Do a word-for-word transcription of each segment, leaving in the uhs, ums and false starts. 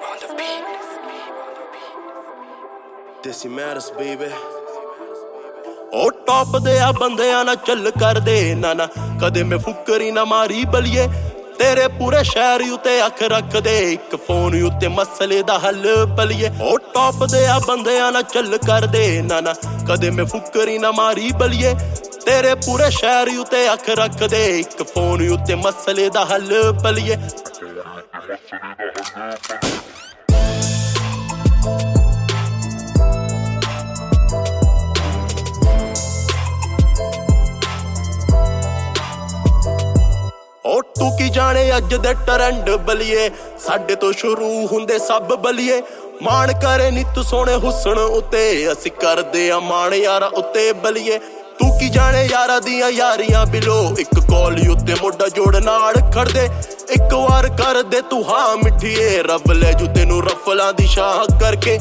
on the beat. Desi Matters, baby. ਉਹ top ਦੇ ਆ ਬੰਦਿਆਂ ਨਾਲ ਚੱਲ ਕਰਦੇ ਨਾ ਨਾ ਕਦੇ ਮੈਂ ਫੁਕਰੀ ਨਾ ਮਾਰੀ ਬਲੀਏ ਤੇਰੇ ਪੂਰੇ ਸ਼ਹਿਰ ਉਤੇ ਅੱਖ ਰੱਖਦੇ ਇੱਕ ਫੋਨ ਉਤੇ ਮਸਲੇ ਦਾ ਹੱਲ ਬਲੀਏ ਉਹ ਟੌਪ ਦੇ ਆ ਬੰਦਿਆਂ ਨਾਲ ਚੱਲ ਕਰਦੇ ਨਾ ਨਾ ਕਦੇ ਮੈਂ ਫੁਕਰੀ ਨਾ ਮਾਰੀ ਬਲੀਏ ਤੇਰੇ ਪੂਰੇ ਸ਼ਹਿਰ ਉਤੇ ਅੱਖ ਰੱਖਦੇ ਇੱਕ ਫੋਨ ਉਤੇ ਮਸਲੇ ਦਾ ਹੱਲ ਬਲੀਏ ਉਹ ਤੂੰ ਕੀ ਜਾਣੇ ਅੱਜ ਦੇ ਟਰੈਂਡ ਬਲੀਏ ਸਾਡੇ ਤੋਂ ਸ਼ੁਰੂ ਹੁੰਦੇ ਸਭ ਬਲੀਏ ਮਾਣ ਕਰੇ ਨੀ ਤੂੰ ਸੋਹਣੇ ਹੁਸਨ ਉਤੇ ਅਸੀਂ ਕਰਦੇ ਆ ਮਾਣ ਯਾਰਾ ਉਤੇ ਬਲੀਏ ਤੂੰ ਕੀ ਜਾਣੇ ਯਾਰਾਂ ਦੀਆਂ ਯਾਰੀਆਂ ਬਿਲੋ ਇੱਕ ਕਾਲ ਉਤੇ ਮੋਢਾ ਜੋੜ ਨਾਲ ਖੜਦੇ ਇੱਕ ਵਾਰ ਕਰਦੇ ਤੂੰ ਹਾਂ ਮਿੱਠੀਏ ਰੱਬ ਲੈ ਜੂ ਤੈਨੂੰ ਰਫਲਾਂ ਦੀ ਸ਼ਾਹ ਕਰਕੇ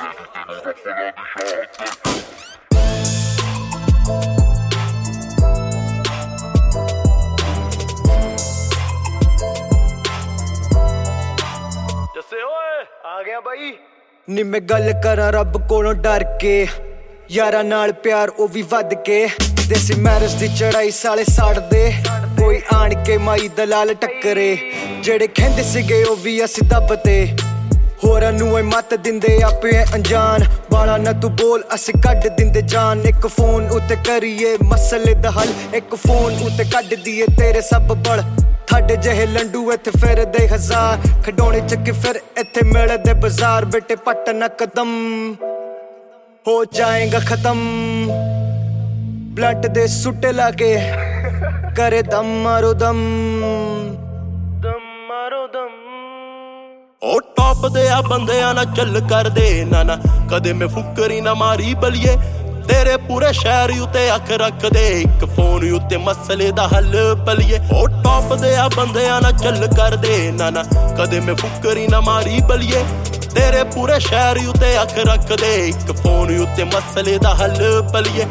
ਆ ਗਿਆ ਬਾਈ ਨੀ ਮੈਂ ਗੱਲ ਕਰਾਂ ਰੱਬ ਕੋਲੋਂ ਡਰ ਕੇ ਯਾਰਾਂ ਨਾਲ ਪਿਆਰ ਉਹ ਵੀ ਵੱਧ ਕੇ ਦੇਸੀ ਮੈਰਿਜ ਦੀ ਚੜਾਈ ਸਾਲੇ ਸਾੜਦੇ ਕੋਈ ਆਣ ਕੇ ਮਾਈ ਦਲਾਲ ਟੱਕਰੇ ਜਿਹੜੇ ਕਹਿੰਦੇ ਸੀਗੇ ਉਹ ਵੀ ਅਸੀਂ ਦੱਬਤੇ ਹੋਰਾਂ ਨੂੰ ਐ ਮੱਤ ਦਿੰਦੇ ਆਪੇ ਅਣਜਾਣ ਬਾਲਾ ਨਾ ਤੂੰ ਬੋਲ ਅਸੀਂ ਕੱਢ ਦਿੰਦੇ ਜਾਨ ਇੱਕ ਫੋਨ ਉਤੇ ਕਰੀਏ ਮਸਲੇ ਦਾ ਹੱਲ ਇੱਕ ਫੋਨ ਉਤੇ ਕੱਢ ਦੀਏ ਤੇਰੇ ਸਭ ਬਲ ਸਾਡੇ ਜਿਹੇ ਲੰਡੂ ਇੱਥੇ ਫਿਰਦੇ ਹਜ਼ਾਰ ਖਡੌਣੇ ਚੱਕੇ ਫਿਰ ਇੱਥੇ ਮਿਲਦੇ ਬਾਜ਼ਾਰ ਬੇਟੇ ਪੱਟ ਨਾ ਕਦਮ ਹੋ ਜਾਏਗਾ ਖਤਮ ਬਲੱਡ ਦੇ ਸੁੱਟੇ ਲਾ ਕੇ ਕਰੇ ਦਮ ਮਾਰੋ ਦਮ ਦਮ ਮਾਰੋ ਦਮ ਉਹ ਟੌਪ ਦੇ ਆ ਬੰਦਿਆਂ ਨਾਲ ਚੱਲ ਕਰਦੇ ਨਾ ਨਾ ਕਦੇ ਮੈਂ ਫੁਕਰੀ ਨਾ ਮਾਰੀ ਬਲੀਏ ਤੇਰੇ ਪੂਰੇ ਸ਼ਹਿਰ ਉਤੇ ਅੱਖ ਰੱਖਦੇ ਇੱਕ ਫੋਨ ਉਤੇ ਮਸਲੇ ਦਾ ਹੱਲ ਬਲੀਏ ਉਹ ਟੌਪ ਦੇ ਆ ਬੰਦਿਆਂ ਨਾਲ ਚੱਲ ਕਰਦੇ ਨਾ ਨਾ ਕਦੇ ਮੈਂ ਫੁਕਰੀ ਨਾ ਮਾਰੀ ਬਲੀਏ ਤੇਰੇ ਪੂਰੇ ਸ਼ਹਿਰ ਉਤੇ ਅੱਖ ਰੱਖਦੇ ਇੱਕ ਫੋਨ ਉਤੇ ਮਸਲੇ ਦਾ ਹੱਲ ਬਲੀਏ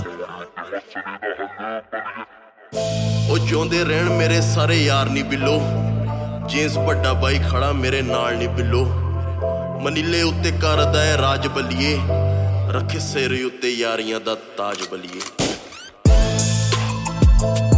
ਉਹ ਜਿਉਂਦੇ ਰਹਿਣ ਮੇਰੇ ਸਾਰੇ ਯਾਰ ਨੀ ਬਿੱਲੋ ਜੇਸ ਵੱਡਾ ਬਾਈ ਖੜਾ ਮੇਰੇ ਨਾਲ ਨੀ ਬਿੱਲੋ ਮਨੀਲੇ ਉਤੇ ਕਰਦਾ ਏ ਰਾਜ ਬਲੀਏ ਰੱਖੇ ਸਿਰ ਉਤੇ ਯਾਰੀਆਂ ਦਾ ਤਾਜ ਬਲੀਏ।